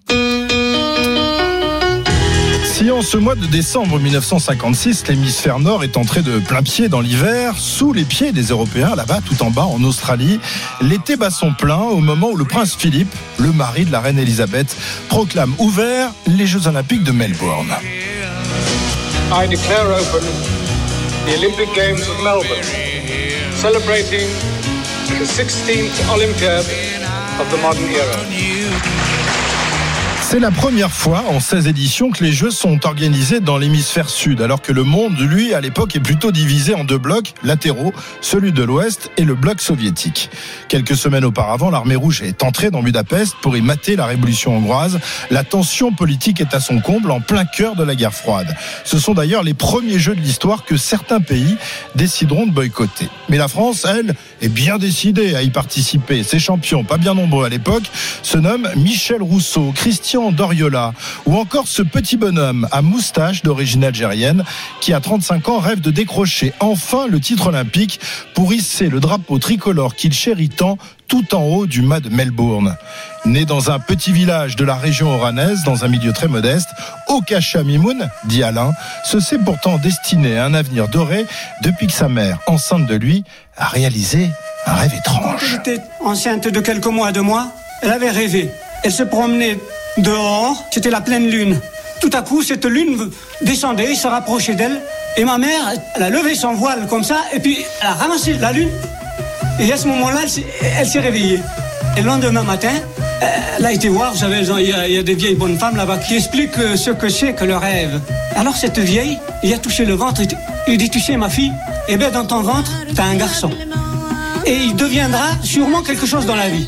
Si en ce mois de décembre 1956, l'hémisphère nord est entré de plein pied dans l'hiver, sous les pieds des Européens, là-bas, tout en bas, en Australie, l'été bat son plein au moment où le prince Philippe, le mari de la reine Elisabeth, proclame ouverts les Jeux Olympiques de Melbourne. I declare open the Olympic Games of Melbourne, celebrating the 16th Olympiad of the modern era. C'est la première fois en 16 éditions que les Jeux sont organisés dans l'hémisphère sud, alors que le monde, lui, à l'époque, est plutôt divisé en 2 blocs latéraux, celui de l'Ouest et le bloc soviétique. Quelques semaines auparavant, l'armée rouge est entrée dans Budapest pour y mater la révolution hongroise. La tension politique est à son comble en plein cœur de la guerre froide. Ce sont d'ailleurs les premiers Jeux de l'histoire que certains pays décideront de boycotter. Mais la France, elle, est bien décidée à y participer. Ses champions, pas bien nombreux à l'époque, se nomment Michel Rousseau, Christian Doriola ou encore ce petit bonhomme à moustache d'origine algérienne qui à 35 ans rêve de décrocher enfin le titre olympique pour hisser le drapeau tricolore qu'il chérit tant tout en haut du mât de Melbourne. Né dans un petit village de la région oranaise, dans un milieu très modeste, Okacha Mimoun, dit Alain, se sait pourtant destiné à un avenir doré depuis que sa mère, enceinte de lui, a réalisé un rêve étrange. Quand elle était enceinte de quelques mois, 2 mois, elle avait rêvé. Elle se promenait dehors, c'était la pleine lune. Tout à coup, cette lune descendait, se rapprochait d'elle. Et ma mère, elle a levé son voile comme ça, et puis elle a ramassé la lune. Et à ce moment-là, elle s'est réveillée. Et le lendemain matin, elle a été voir, vous savez, il y a des vieilles bonnes femmes là-bas qui expliquent ce que c'est que le rêve. Alors cette vieille, il a touché le ventre, il dit, tu sais ma fille, eh bien dans ton ventre, t'as un garçon. Et il deviendra sûrement quelque chose dans la vie.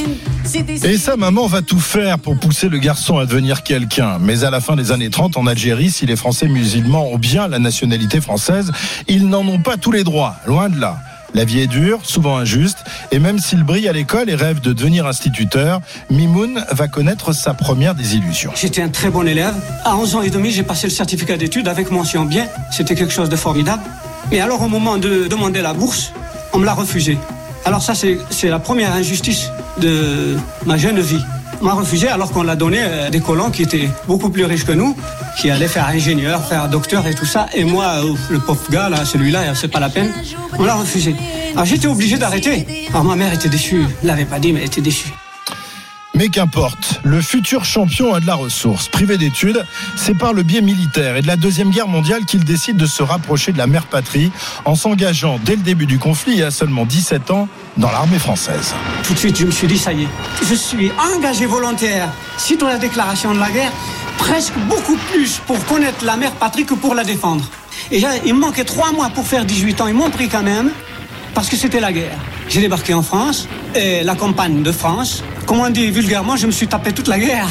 Et sa maman va tout faire pour pousser le garçon à devenir quelqu'un. Mais à la fin des années 30, en Algérie, si les Français musulmans ont bien la nationalité française, ils n'en ont pas tous les droits, loin de là. La vie est dure, souvent injuste, et même s'il brille à l'école et rêve de devenir instituteur, Mimoun va connaître sa première désillusion. J'étais un très bon élève. À 11 ans et demi, j'ai passé le certificat d'études avec mention bien. C'était quelque chose de formidable. Mais alors, au moment de demander la bourse, on me l'a refusé. Alors ça, c'est la première injustice de ma jeune vie. On m'a refusé alors qu'on l'a donné à des colons qui étaient beaucoup plus riches que nous, qui allaient faire ingénieur, faire docteur et tout ça. Et moi, le pauvre gars, là, celui-là, c'est pas la peine. On l'a refusé. Alors j'étais obligé d'arrêter. Alors ma mère était déçue. Elle l'avait pas dit, mais elle était déçue. Mais qu'importe, le futur champion a de la ressource. Privé d'études, c'est par le biais militaire et de la Deuxième Guerre mondiale qu'il décide de se rapprocher de la mère patrie en s'engageant dès le début du conflit et à seulement 17 ans dans l'armée française. Tout de suite, je me suis dit, ça y est, je suis engagé volontaire. Sitôt la déclaration de la guerre, presque beaucoup plus pour connaître la mère patrie que pour la défendre. Et il me manquait 3 mois pour faire 18 ans. Ils m'ont pris quand même, parce que c'était la guerre. J'ai débarqué en France, et la campagne de France. Comme on dit vulgairement, je me suis tapé toute la guerre.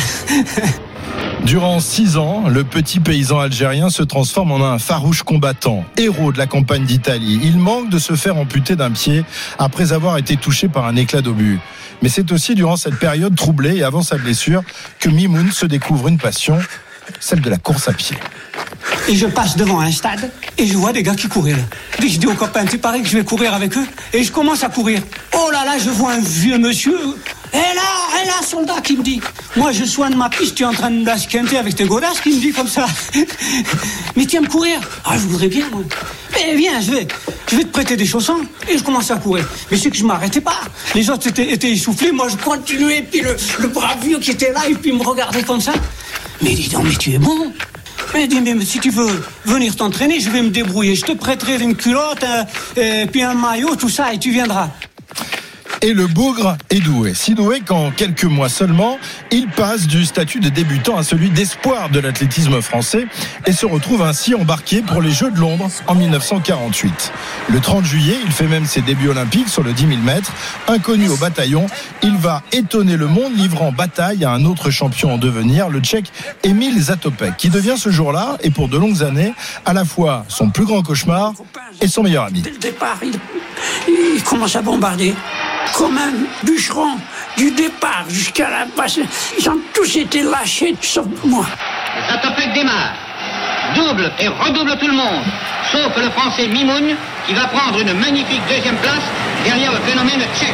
Durant 6 ans, le petit paysan algérien se transforme en un farouche combattant, héros de la campagne d'Italie. Il manque de se faire amputer d'un pied après avoir été touché par un éclat d'obus. Mais c'est aussi durant cette période troublée et avant sa blessure que Mimoun se découvre une passion, celle de la course à pied. Et je passe devant un stade et je vois des gars qui couraient là. Et je dis aux copains, tu parais que je vais courir avec eux? Et je commence à courir. Oh là là, je vois un vieux monsieur. Et là, soldat, qui me dit, moi je soigne ma piste, tu es en train de m'asquinter avec tes godasses, qui me dit comme ça. Mais tu aimes courir? Ah, je voudrais bien, moi. Mais viens, je vais te prêter des chaussons. Et je commence à courir. Mais c'est que je m'arrêtais pas. Les autres étaient essoufflés, moi je continuais, puis le brave vieux qui était là, et puis il me regardait comme ça. Mais dis donc, mais tu es bon. Mais dis, mais si tu veux venir t'entraîner, je vais me débrouiller. Je te prêterai une culotte, et puis un maillot, tout ça, et tu viendras. Et le bougre est doué. Si doué qu'en quelques mois seulement, il passe du statut de débutant à celui d'espoir de l'athlétisme français et se retrouve ainsi embarqué pour les Jeux de Londres en 1948. Le 30 juillet, il fait même ses débuts olympiques sur le 10 000 mètres. Inconnu au bataillon, il va étonner le monde livrant bataille à un autre champion en devenir, le Tchèque Emil Zatopek, qui devient ce jour-là, et pour de longues années, à la fois son plus grand cauchemar et son meilleur ami. Dès le départ, il commence à bombarder. Comme un bûcheron, du départ jusqu'à la base, ils ont tous été lâchés, sauf moi. Zatopek démarre, double et redouble tout le monde, sauf le Français Mimoun, qui va prendre une magnifique 2e place derrière le phénomène tchèque.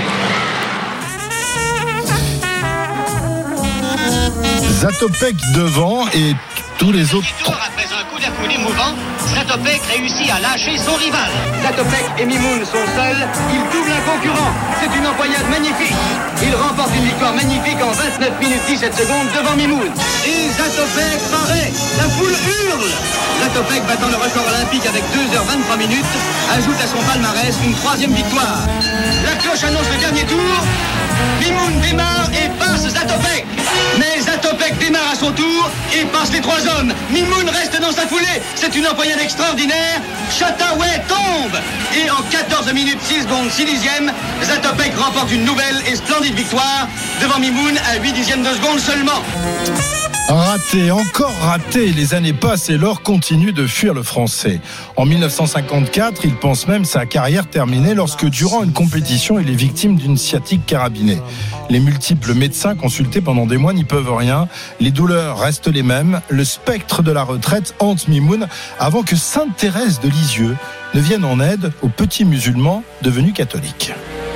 Zatopek devant et tous les autres. Après un coup d'affût émouvant, Zatopek réussit à lâcher son rival. Zatopek et Mimoun sont seuls, ils doublent un concurrent. C'est une empoignade magnifique. Il remporte une victoire magnifique en 29 minutes 17 secondes devant Mimoun. Et Zatopek paraît, la foule hurle. Zatopek, battant le record olympique avec 2h23 minutes, ajoute à son palmarès une 3e victoire. La cloche annonce le dernier tour. Mimoun démarre et passe Zatopek. Mais Zatopek Zatopek démarre à son tour et passe les 3 hommes. Mimoun reste dans sa foulée. C'est une empoignade extraordinaire. Chataway tombe. Et en 14 minutes 6 secondes 6 dixièmes, Zatopek remporte une nouvelle et splendide victoire devant Mimoun à 8 dixièmes de seconde seulement. Raté, encore raté. Les années passent et l'or continue de fuir le Français. En 1954, il pense même sa carrière terminée lorsque, durant une compétition, il est victime d'une sciatique carabinée. Les multiples médecins consultés pendant des mois n'y peuvent rien. Les douleurs restent les mêmes. Le spectre de la retraite hante Mimoun avant que Sainte Thérèse de Lisieux ne vienne en aide aux petits musulmans devenus catholiques.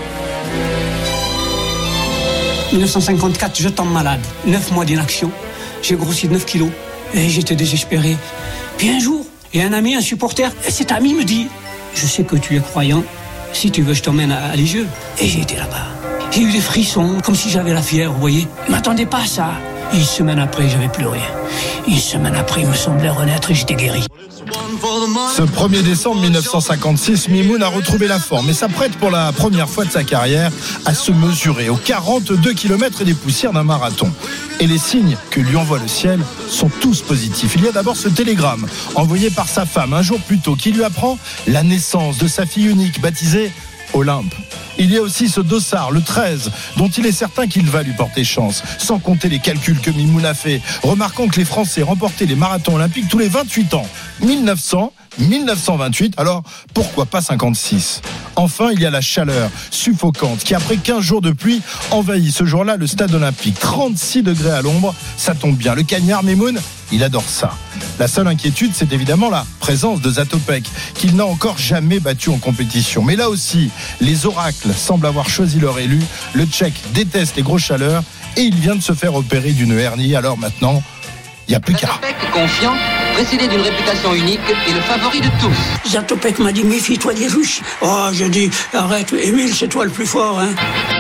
1954, je tombe malade. 9 mois d'inaction. J'ai grossi de 9 kilos et j'étais désespéré. Puis un jour, il y a un ami, un supporter, et cet ami me dit « Je sais que tu es croyant, si tu veux je t'emmène à Lisieux ». Et j'ai été là-bas. J'ai eu des frissons, comme si j'avais la fièvre, vous voyez. Je ne m'attendais pas à ça. Une semaine après, j'avais plus rien. Une semaine après, il me semblait renaître et j'étais guéri. Ce 1er décembre 1956, Mimoun a retrouvé la forme et s'apprête pour la première fois de sa carrière à se mesurer aux 42 km et des poussières d'un marathon. Et les signes que lui envoie le ciel sont tous positifs. Il y a d'abord ce télégramme envoyé par sa femme un jour plus tôt qui lui apprend la naissance de sa fille unique baptisée Olympe. Il y a aussi ce dossard, le 13, dont il est certain qu'il va lui porter chance, sans compter les calculs que Mimoun a fait, remarquant que les Français remportaient les marathons olympiques tous les 28 ans. 1900, 1928, alors pourquoi pas 56 ? Enfin, il y a la chaleur suffocante qui, après 15 jours de pluie, envahit ce jour-là le stade olympique. 36 degrés à l'ombre, ça tombe bien. Le cagnard Mimoun, il adore ça. La seule inquiétude, c'est évidemment la présence de Zatopek, qu'il n'a encore jamais battu en compétition. Mais là aussi, les oracles semblent avoir choisi leur élu. Le Tchèque déteste les grosses chaleurs et il vient de se faire opérer d'une hernie. Alors maintenant, il n'y a plus qu'à. Zatopek, confiant, précédé d'une réputation unique et le favori de tous. Zatopek m'a dit « Méfie-toi des Russes ». Oh, je dis « Arrête, Émile, c'est toi le plus fort, hein ».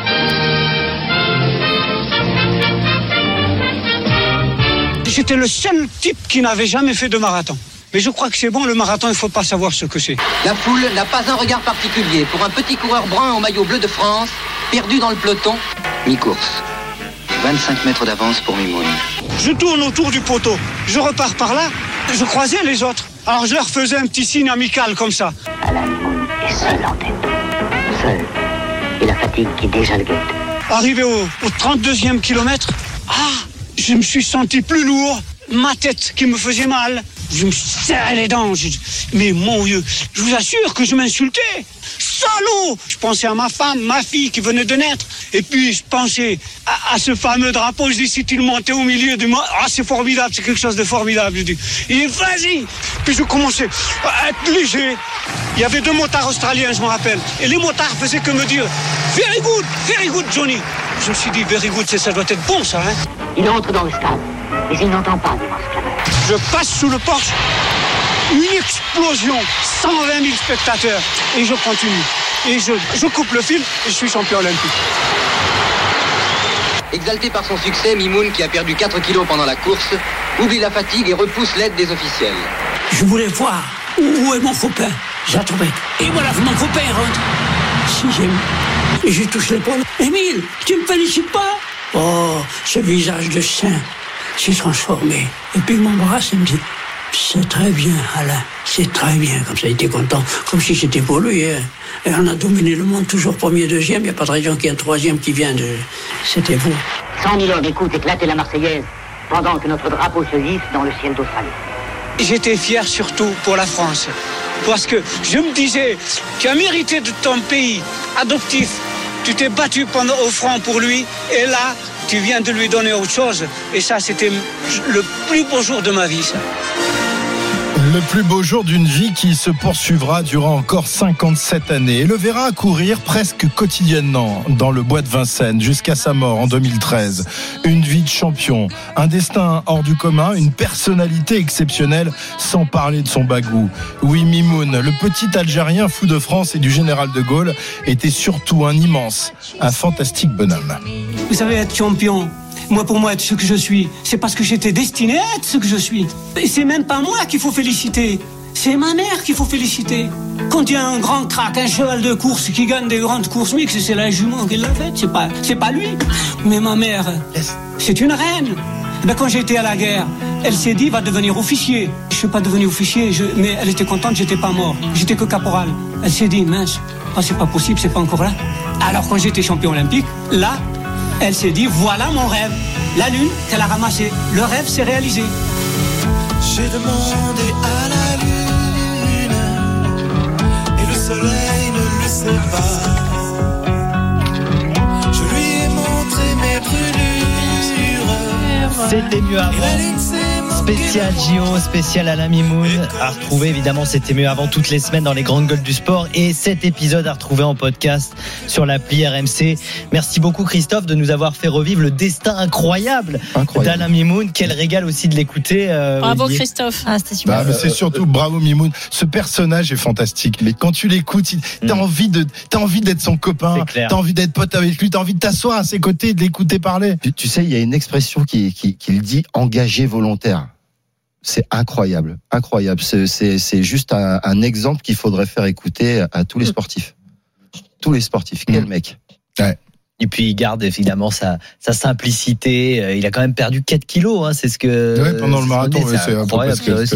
J'étais le seul type qui n'avait jamais fait de marathon. Mais je crois que c'est bon, le marathon, il ne faut pas savoir ce que c'est. La foule n'a pas un regard particulier pour un petit coureur brun en maillot bleu de France, perdu dans le peloton. Mi-course. 25 mètres d'avance pour Mimoun. Je tourne autour du poteau. Je repars par là. Je croisais les autres. Alors je leur faisais un petit signe amical comme ça. Alain Mimoun est seul en tête. Seul. Et la fatigue qui déjà le guette. Arrivé au 32e kilomètre, je me suis senti plus lourd. Ma tête qui me faisait mal. Je me serrais les dents. Mais mon Dieu, je vous assure que je m'insultais. Salaud! Je pensais à ma femme, ma fille qui venait de naître. Et puis je pensais à ce fameux drapeau. Je dis, si tu le montais au milieu du monde, c'est formidable, c'est quelque chose de formidable. Je dis, et vas-y! Puis je commençais à être léger. Il y avait 2 motards australiens, je me rappelle. Et les motards faisaient que me dire, very good, Johnny. Je me suis dit, very good, ça doit être bon, ça, hein? Il entre dans le stade, mais il n'entend pas l'immense clameur. Je passe sous le porche, une explosion, 120 000 spectateurs, et je continue. Et je coupe le fil et je suis champion olympique. Exalté par son succès, Mimoun, qui a perdu 4 kilos pendant la course, oublie la fatigue et repousse l'aide des officiels. Je voulais voir où est mon copain, Zatopek. Et voilà, mon copain rentre. 6e. Et je touche l'épaule. Émile, tu me félicites pas? Oh, ce visage de saint s'est transformé. Et puis il m'embrasse et me dit, c'est très bien, Alain, c'est très bien. Comme ça, il était content, comme si c'était pour lui. Hein. Et on a dominé le monde, toujours premier, deuxième. Il n'y a pas de raison qu'il y ait un 3e qui vient de... C'était vous. 100 000 hommes écoutent éclater la Marseillaise pendant que notre drapeau se hisse dans le ciel d'Australie. J'étais fier surtout pour la France. Parce que je me disais, tu as mérité de ton pays adoptif. Tu t'es battu pendant au front pour lui. Et là, tu viens de lui donner autre chose. Et ça, c'était le plus beau jour de ma vie, ça. Le plus beau jour d'une vie qui se poursuivra durant encore 57 années et le verra courir presque quotidiennement dans le bois de Vincennes jusqu'à sa mort en 2013. Une vie de champion, un destin hors du commun, une personnalité exceptionnelle sans parler de son bagou. Oui, Mimoun, le petit Algérien fou de France et du général de Gaulle, était surtout un immense, un fantastique bonhomme. Vous savez, être champion, pour moi, être ce que je suis, c'est parce que j'étais destiné à être ce que je suis. Et c'est même pas moi qu'il faut féliciter. C'est ma mère qu'il faut féliciter. Quand il y a un grand crack, un cheval de course qui gagne des grandes courses mixtes, c'est la jument qui l'a faite, c'est pas lui. Mais ma mère, c'est une reine. Ben, quand j'ai été à la guerre, elle s'est dit, va devenir officier. Je suis pas devenu officier, mais elle était contente, j'étais pas mort. J'étais que caporal. Elle s'est dit, mince, c'est pas possible, c'est pas encore là. Alors quand j'étais champion olympique, là, elle s'est dit, voilà mon rêve. La lune qu'elle a ramassée. Le rêve s'est réalisé. J'ai demandé à la lune et le soleil ne le sait pas. Je lui ai montré mes brûlures. C'était mieux avant. Spécial JO, spécial Alain Mimoun. À retrouver, évidemment, c'était mieux avant toutes les semaines dans les grandes gueules du sport. Et cet épisode à retrouver en podcast sur l'appli RMC. Merci beaucoup, Christophe, de nous avoir fait revivre le destin incroyable d'Alain Mimoun. Quel régal aussi de l'écouter. Bravo, Olivier. Christophe. C'était super. Mais c'est surtout bravo Mimoun. Ce personnage est fantastique. Mais quand tu l'écoutes, t'as envie d'être son copain. T'as envie d'être pote avec lui. T'as envie de t'asseoir à ses côtés et de l'écouter parler. Tu sais, il y a une expression qui dit engagé volontaire. C'est incroyable. C'est juste un exemple qu'il faudrait faire écouter à tous les sportifs. Tous les sportifs. Quel mec. Ouais. Et puis il garde évidemment sa simplicité. Il a quand même perdu 4 kilos. Hein, c'est ce que. Ouais, pendant le marathon, c'est incroyable.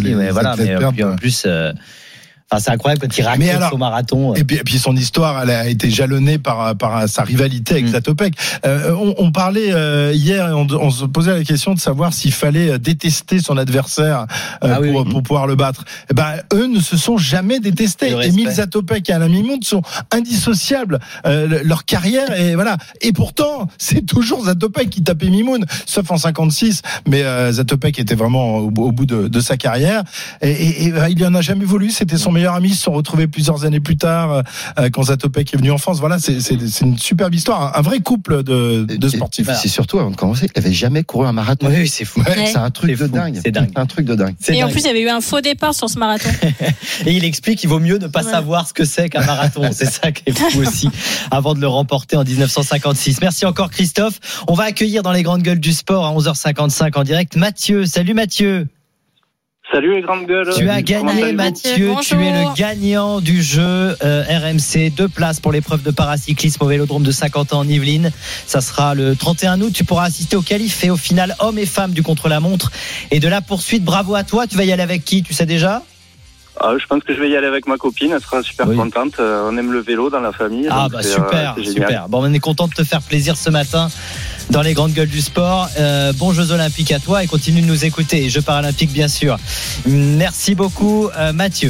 En plus. C'est incroyable quand il raconte au marathon. Et puis son histoire, elle a été jalonnée par sa rivalité avec Zatopek. On parlait hier, et on se posait la question de savoir s'il fallait détester son adversaire pour pouvoir le battre. Eux ne se sont jamais détestés. Émile Zatopek et Alain Mimoun sont indissociables. Leur carrière et voilà. Et pourtant, c'est toujours Zatopek qui tapait Mimoun, sauf en 56. Mais Zatopek était vraiment au bout de sa carrière. Et il en a jamais voulu. C'était son meilleur ami. Ils se sont retrouvés plusieurs années plus tard quand Zatopek est venu en France. Voilà, c'est une superbe histoire, un vrai couple de sportifs. C'est surtout avant de commencer, il n'avait jamais couru un marathon. Oui, c'est fou. Ouais. C'est un truc de dingue. C'est un truc de dingue. Et en plus, il y avait eu un faux départ sur ce marathon. Et il explique qu'il vaut mieux ne pas savoir ce que c'est qu'un marathon. C'est ça qui est fou aussi. Avant de le remporter en 1956. Merci encore, Christophe. On va accueillir dans les grandes gueules du sport à 11h55 en direct Mathieu. Salut Mathieu. Salut les grandes gueules. Tu as gagné, Mathieu. Tu es le gagnant du jeu RMC. 2 places pour l'épreuve de paracyclisme au Vélodrome de Saint-Quentin en Yvelines. Ça sera le 31 août. Tu pourras assister au qualif et au final hommes et femmes du contre-la-montre et de la poursuite. Bravo à toi. Tu vas y aller avec qui? Tu sais déjà? Je pense que je vais y aller avec ma copine. Elle sera super contente. On aime le vélo dans la famille. Super. Bon, on est content de te faire plaisir ce matin dans les grandes gueules du sport. Bons Jeux Olympiques à toi et continue de nous écouter. Jeux Paralympiques, bien sûr. Merci beaucoup, Mathieu.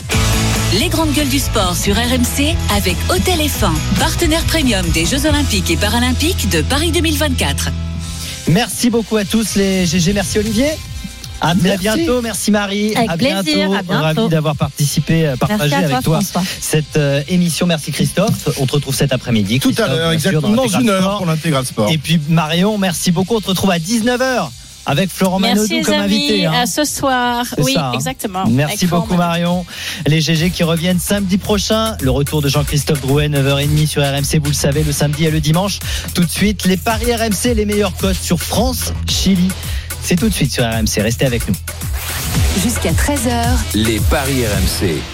Les grandes gueules du sport sur RMC avec Hôtel F1, partenaire premium des Jeux Olympiques et Paralympiques de Paris 2024. Merci beaucoup à tous les GG. Merci Olivier. À bientôt, merci Marie. Avec plaisir, à bientôt. Ravi d'avoir partagé avec toi François. cette émission. Merci Christophe. On te retrouve cet après-midi. Tout à l'heure, exactement dans 1 heure pour l'Intégral Sport. Et puis Marion, merci beaucoup. On te retrouve à 19h avec Florent Manodou comme invité. À ce soir. Oui, exactement. Merci beaucoup Marion. Les GG qui reviennent samedi prochain. Le retour de Jean-Christophe Drouet, 9h30 sur RMC. Vous le savez, le samedi et le dimanche. Tout de suite, les paris RMC, les meilleurs cotes sur France, Chili. C'est tout de suite sur RMC. Restez avec nous. Jusqu'à 13h. Les paris RMC.